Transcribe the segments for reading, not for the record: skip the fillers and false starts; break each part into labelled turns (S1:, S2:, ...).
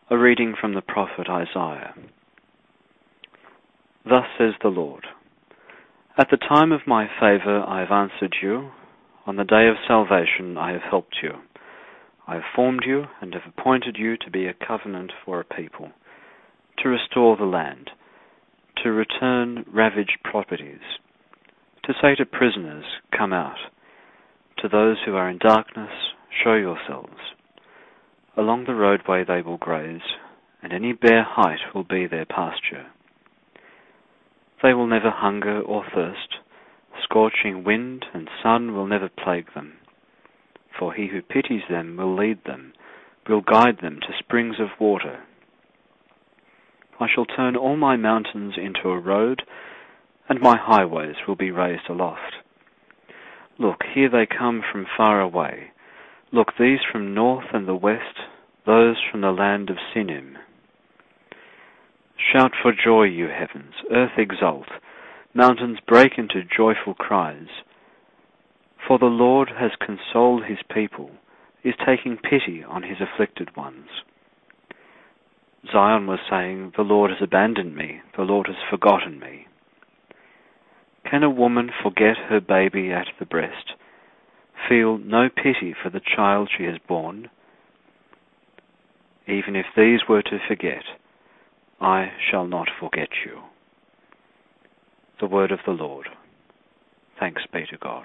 S1: A reading from the prophet Isaiah. Thus says the Lord, At the time of my favor I have answered you. On the day of salvation I have helped you. I have formed you and have appointed you to be a covenant for a people, to restore the land, to return ravaged properties, to say to prisoners, Come out. To those who are in darkness, show yourselves. Along the roadway they will graze, and any bare height will be their pasture. They will never hunger or thirst. Scorching wind and sun will never plague them. For he who pities them will lead them, will guide them to springs of water. I shall turn all my mountains into a road, and my highways will be raised aloft. Look, here they come from far away. Look, these from north and the west, those from the land of Sinim. Shout for joy, you heavens, earth exult, mountains break into joyful cries. For the Lord has consoled his people, is taking pity on his afflicted ones. Zion was saying, The Lord has abandoned me, the Lord has forgotten me. Can a woman forget her baby at the breast, feel no pity for the child she has borne? Even if these were to forget, I shall not forget you. The word of the Lord. Thanks be to God.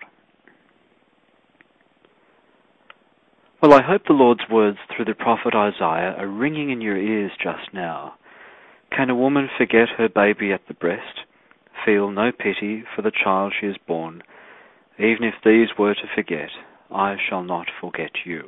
S1: Well, I hope the Lord's words through the prophet Isaiah are ringing in your ears just now. Can a woman forget her baby at the breast, feel no pity for the child she has borne? Even if these were to forget, I shall not forget you.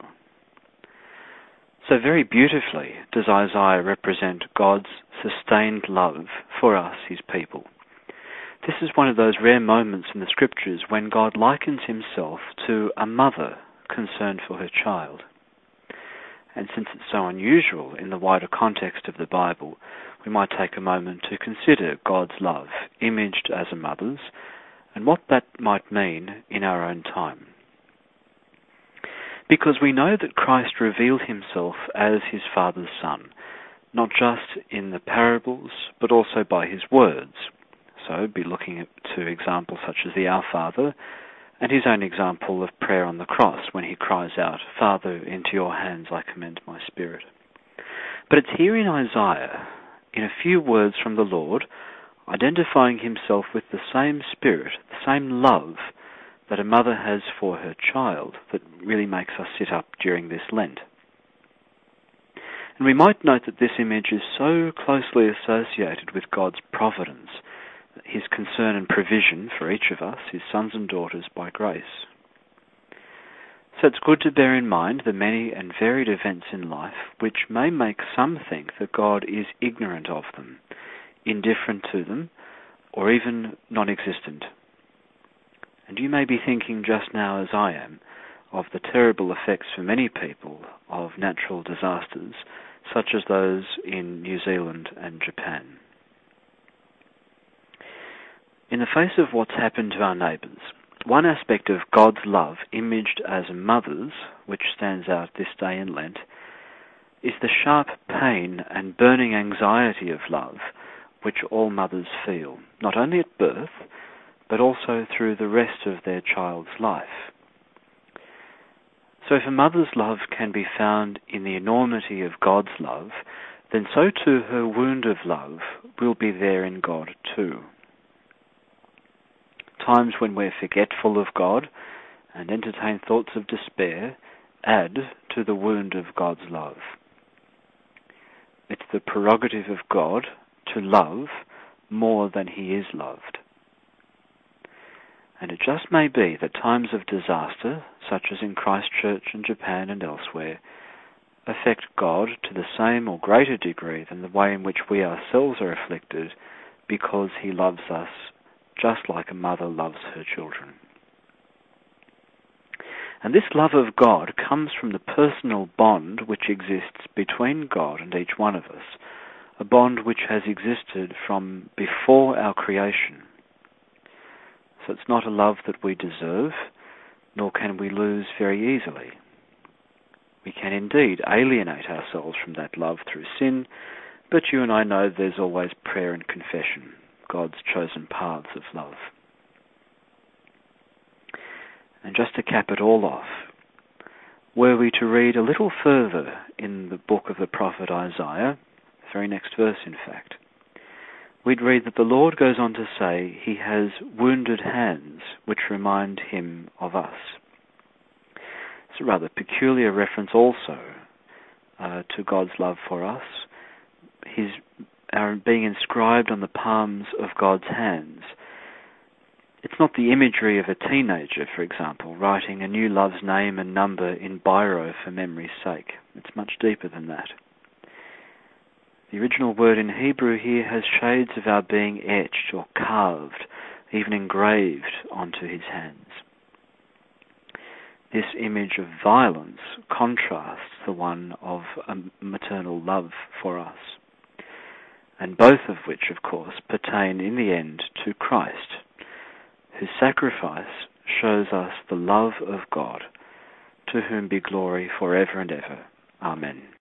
S1: So very beautifully does Isaiah represent God's sustained love for us, his people. This is one of those rare moments in the Scriptures when God likens himself to a mother concerned for her child. And since it's so unusual in the wider context of the Bible, we might take a moment to consider God's love, imaged as a mother's, and what that might mean in our own time. Because we know that Christ revealed himself as his Father's Son, not just in the parables, but also by his words. So be looking to examples such as the Our Father, and his own example of prayer on the cross when he cries out, Father, into your hands I commend my spirit. But it's here in Isaiah, in a few words from the Lord, identifying himself with the same spirit, the same love that a mother has for her child that really makes us sit up during this Lent. And we might note that this image is so closely associated with God's providence, his concern and provision for each of us, his sons and daughters, by grace. So it's good to bear in mind the many and varied events in life which may make some think that God is ignorant of them, indifferent to them, or even non-existent. And you may be thinking just now, as I am, of the terrible effects for many people of natural disasters, such as those in New Zealand and Japan. In the face of what's happened to our neighbours, one aspect of God's love, imaged as a mother's, which stands out this day in Lent, is the sharp pain and burning anxiety of love which all mothers feel, not only at birth, but also through the rest of their child's life. So if a mother's love can be found in the enormity of God's love, then so too her wound of love will be there in God too. Times when we're forgetful of God and entertain thoughts of despair add to the wound of God's love. It's the prerogative of God to love more than he is loved. And it just may be that times of disaster, such as in Christchurch and Japan and elsewhere, affect God to the same or greater degree than the way in which we ourselves are afflicted, because he loves us just like a mother loves her children. And this love of God comes from the personal bond which exists between God and each one of us, a bond which has existed from before our creation. So it's not a love that we deserve, nor can we lose very easily. We can indeed alienate ourselves from that love through sin, but you and I know there's always prayer and confession, God's chosen paths of love. And just to cap it all off, were we to read a little further in the book of the prophet Isaiah, the very next verse in fact, we'd read that the Lord goes on to say he has wounded hands which remind him of us. It's a rather peculiar reference also to God's love for us. His being inscribed on the palms of God's hands. It's not the imagery of a teenager, for example, writing a new love's name and number in biro for memory's sake. It's much deeper than that. The original word in Hebrew here has shades of our being etched or carved, even engraved onto his hands. This image of violence contrasts the one of a maternal love for us, and both of which, of course, pertain in the end to Christ, whose sacrifice shows us the love of God, to whom be glory forever and ever. Amen.